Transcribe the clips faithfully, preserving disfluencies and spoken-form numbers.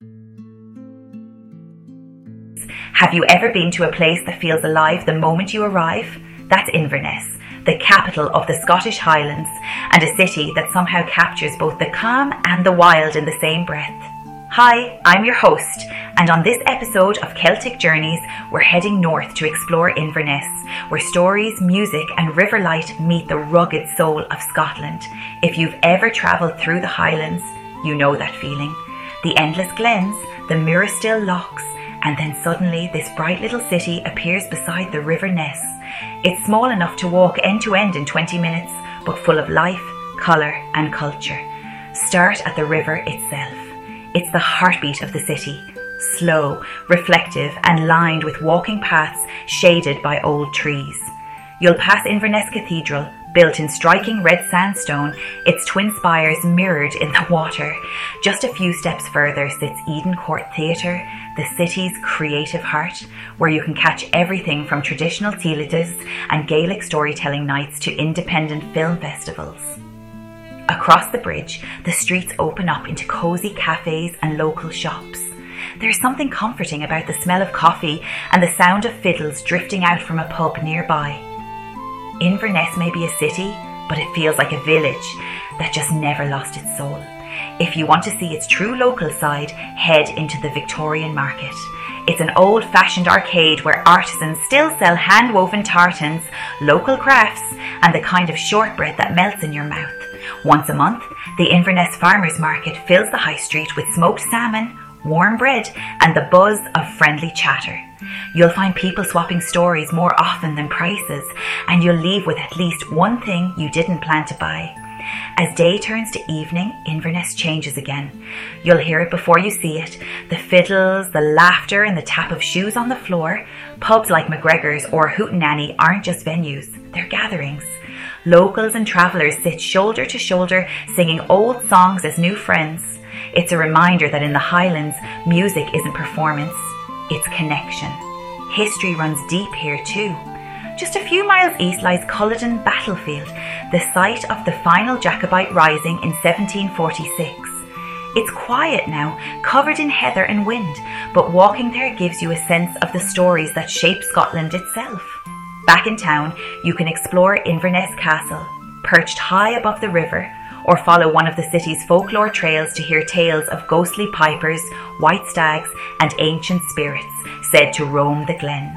Have you ever been to a place that feels alive the moment you arrive? That's Inverness, the capital of the Scottish Highlands, and a city that somehow captures both the calm and the wild in the same breath. Hi, I'm your host, and on this episode of Celtic Journeys, we're heading north to explore Inverness, where stories, music and river light meet the rugged soul of Scotland. If you've ever travelled through the Highlands, you know that feeling. The endless glens, the mirror-still lochs, and then suddenly this bright little city appears beside the River Ness. It's small enough to walk end to end in twenty minutes, but full of life, colour and culture. Start at the river itself. It's the heartbeat of the city, slow, reflective and lined with walking paths shaded by old trees. You'll pass Inverness Cathedral, built in striking red sandstone, its twin spires mirrored in the water. Just a few steps further sits Eden Court Theatre, the city's creative heart, where you can catch everything from traditional tílitis and Gaelic storytelling nights to independent film festivals. Across the bridge, the streets open up into cosy cafes and local shops. There's something comforting about the smell of coffee and the sound of fiddles drifting out from a pub nearby. Inverness may be a city, but it feels like a village that just never lost its soul. If you want to see its true local side, head into the Victorian Market. It's an old-fashioned arcade where artisans still sell hand-woven tartans, local crafts, and the kind of shortbread that melts in your mouth. Once a month, the Inverness Farmers Market fills the high street with smoked salmon, warm bread, and the buzz of friendly chatter. You'll find people swapping stories more often than prices, and you'll leave with at least one thing you didn't plan to buy. As day turns to evening, Inverness changes again. You'll hear it before you see it. The fiddles, the laughter, and the tap of shoes on the floor. Pubs like McGregor's or Hootenanny aren't just venues, they're gatherings. Locals and travellers sit shoulder to shoulder, singing old songs as new friends. It's a reminder that in the Highlands, music isn't performance, it's connection. History runs deep here too. Just a few miles east lies Culloden Battlefield, the site of the final Jacobite rising in seventeen forty-six. It's quiet now, covered in heather and wind, but walking there gives you a sense of the stories that shape Scotland itself. Back in town, you can explore Inverness Castle, perched high above the river, or follow one of the city's folklore trails to hear tales of ghostly pipers, white stags, and ancient spirits said to roam the glens.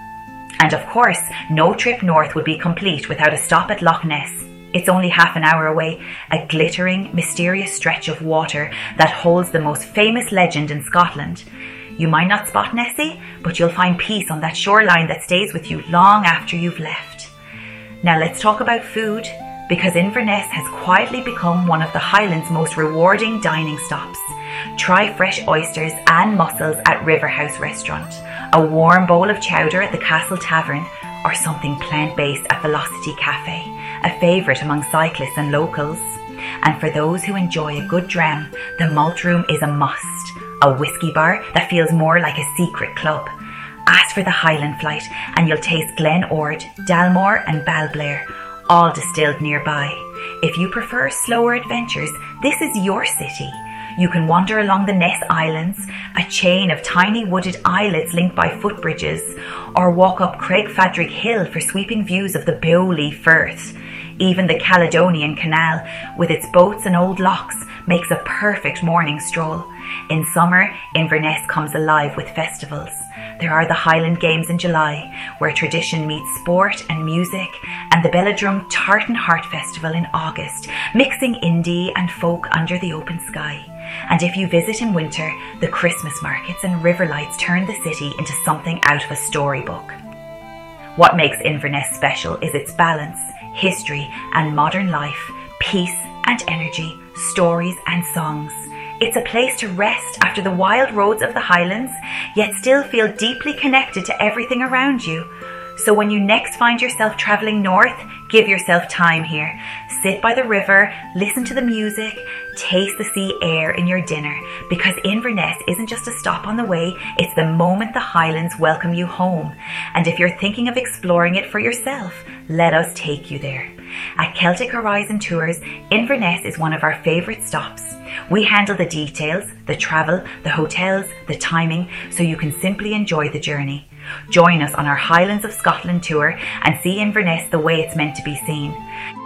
And of course, no trip north would be complete without a stop at Loch Ness. It's only half an hour away, a glittering, mysterious stretch of water that holds the most famous legend in Scotland. You might not spot Nessie, but you'll find peace on that shoreline that stays with you long after you've left. Now let's talk about food, because Inverness has quietly become one of the Highlands' most rewarding dining stops. Try fresh oysters and mussels at Riverhouse Restaurant, a warm bowl of chowder at the Castle Tavern, or something plant-based at Velocity Cafe, a favourite among cyclists and locals. And for those who enjoy a good dram, the Malt Room is a must, a whiskey bar that feels more like a secret club. Ask for the Highland Flight and you'll taste Glen Ord, Dalmore and Balblair, all distilled nearby. If you prefer slower adventures, this is your city. You can wander along the Ness Islands, a chain of tiny wooded islets linked by footbridges, or walk up Craigfadrig Hill for sweeping views of the Beowulf Firth. Even the Caledonian Canal, with its boats and old locks, makes a perfect morning stroll. In summer, Inverness comes alive with festivals. There are the Highland Games in July, where tradition meets sport and music, and the Belladrum Tartan Heart Festival in August, mixing indie and folk under the open sky. And if you visit in winter, the Christmas markets and river lights turn the city into something out of a storybook. What makes Inverness special is its balance, history and modern life, peace and energy, stories and songs. It's a place to rest after the wild roads of the Highlands, yet still feel deeply connected to everything around you. So when you next find yourself travelling north, give yourself time here. Sit by the river, listen to the music, taste the sea air in your dinner, because Inverness isn't just a stop on the way, it's the moment the Highlands welcome you home. And if you're thinking of exploring it for yourself, let us take you there. At Celtic Horizon Tours, Inverness is one of our favourite stops. We handle the details, the travel, the hotels, the timing, so you can simply enjoy the journey. Join us on our Highlands of Scotland tour and see Inverness the way it's meant to be seen.